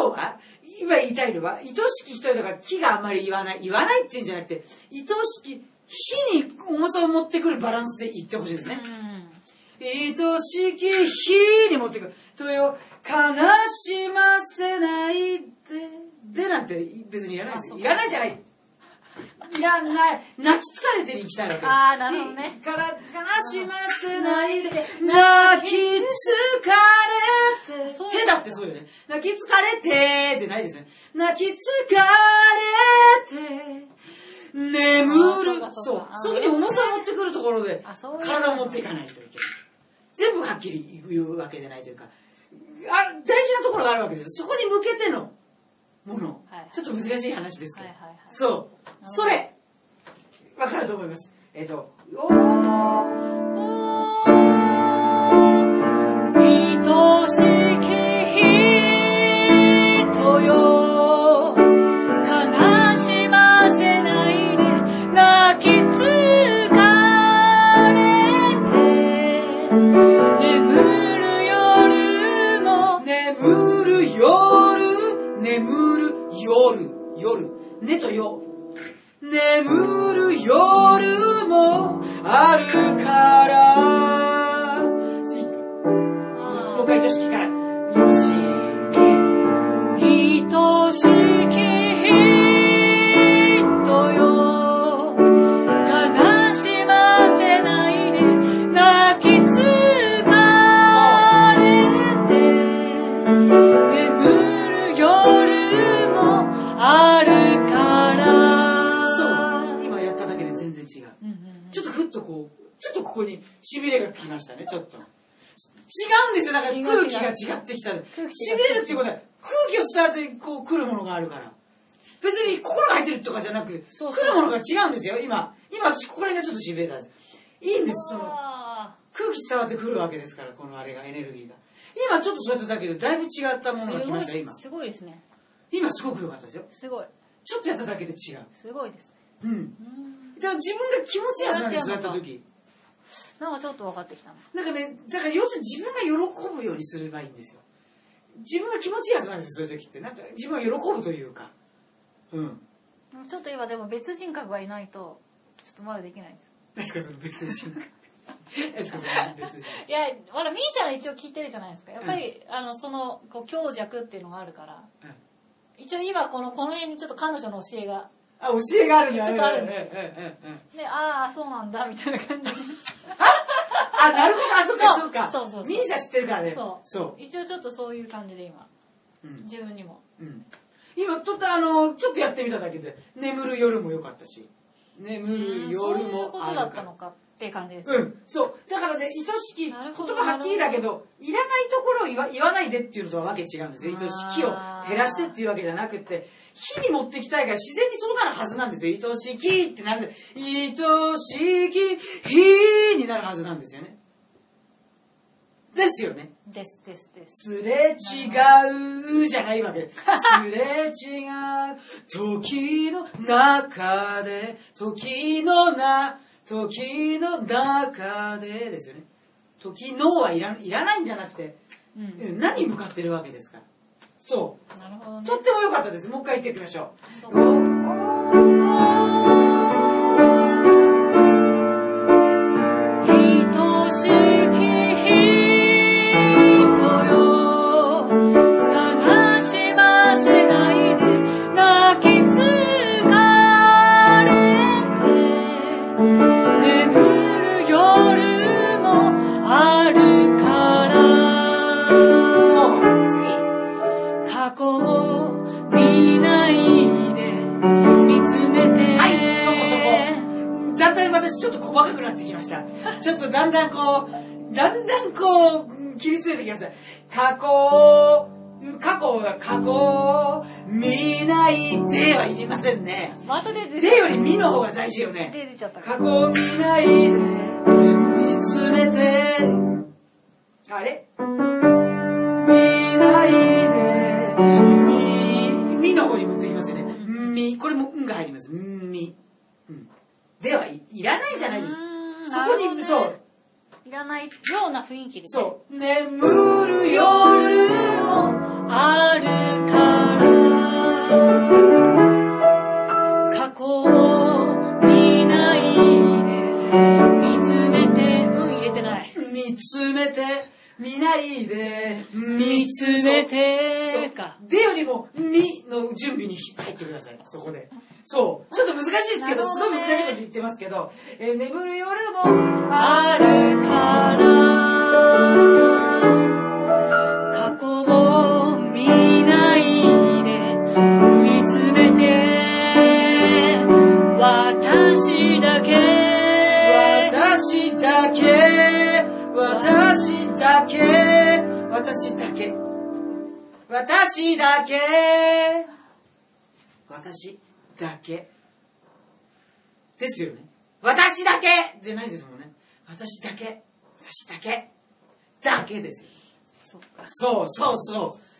要は今言いたいのは、愛しき人とか木があんまり言わないっていうんじゃなくて、愛しき火に重さを持ってくるバランスで言ってほしいですね。愛しき火に持ってくる。とよ、悲しませないでなんて別にいらないですよ。いらないじゃない。いらない。泣き疲れてに行きたいわけ。 ああ、なるほどね。 悲しませないで、泣き疲れて。手だってそうよね。泣き疲れてってないですね。泣き疲れて、眠る。そう。そういうふうに重さを持ってくるところで、体を持っていかないといけない。全部はっきり言うわけでないというか、大事なところがあるわけです。そこに向けてのもの。ちょっと難しい話ですけど。そう。それ、わかると思います。愛しき人よ、悲しませないで、泣き疲れて、眠る夜も、夜、ねとよ。眠る夜もあるから。もう一回愛しきから。愛しき人よ、悲しませないで、泣き疲れて、眠る夜もあるから。そう、今やっただけで全然違う。ちょっとふっとこう、ちょっとここにしびれがきましたね、ちょっと。違うんですよ、だから空気が違ってきた。しびれるっていうことは、空気を伝わってこう来るものがあるから。別に心が入ってるとかじゃなくて、来るものが違うんですよ、今私ここら辺がちょっとしびれたんです。いいんです、その空気伝わってくるわけですから、このあれがエネルギーが。今ちょっとそうやっただけでだいぶ違ったものが来ました、今。 すごいですね。 今すごく良かったですよ。 すごい。 ちょっとやっただけで違う。 すごいです。 だから自分が気持ちいいはずなんです、そうやった時。 なんかちょっと分かってきたな。 なんかね、だから要するに自分が喜ぶようにすればいいんですよ。自分が気持ちいいはずなんですよ、そういう時って。なんか自分が喜ぶというか。 ちょっと今でも別人格がいないと、ちょっとまだできないんです。 何ですか、その別人格。 いや、まだミーシャの一応聞いてるじゃないですか。やっぱり、そのこう強弱っていうのがあるから、一応今この辺にちょっと彼女の教えが教えがあるんだ。 ちょっとあるんです。で、ああそうなんだみたいな感じで。 なるほど、そうか。 そう。 ミーシャ知ってるからね。 そう。一応ちょっとそういう感じで今、自分にも。今ちょっとやってみただけで、眠る夜も良かったし、眠る夜もそういうことだったのかって感じです。 そう。だからね、愛しき、言葉はっきりだけど、いらないところを言わないでっていうのとはわけ違うんですよ。愛しきを減らしてっていうわけじゃなくて、火に持ってきたいから自然にそうなるはずなんですよ。愛しきってなる。愛しき火になるはずなんですよね。ですよね。 です。 すれ違うじゃないわけ。すれ違う時の中で、時の中でですよね。時のはいらないんじゃなくて、何に向かってるわけですから。そう。 なるほどね。 とっても良かったです。もう一回言ってみましょう。愛しき人よ、悲しませないで、泣き疲れて、眠る夜もあるから。そう、次。過去を見ないで見つめて。はい、そこ。だんだん私ちょっと細かくなってきました。ちょっとだんだんこう切り詰めてきました。過去見ないではいりませんね。 また出てでより見の方が大事よね。 出ちゃった。 過去見ないで見つめて。あれ？見ないでみの方に持ってきますよね。これもが入ります。ではいらないじゃないです。そこにそういらないような雰囲気ですね。そう。眠る夜もあるから。 ないで見つめてか。でよりも、みの準備に入ってください。そこで。そう。ちょっと難しいですけど、すごい難しいこと言ってますけど、眠る夜もあるから、過去を見ないで見つめて、私だけ、私だけ、私だけ、私だけ、私だけ、私だけですよね。私だけじゃないですもんね。私だけ、私だけだけですよ。そうか。そうそうそう。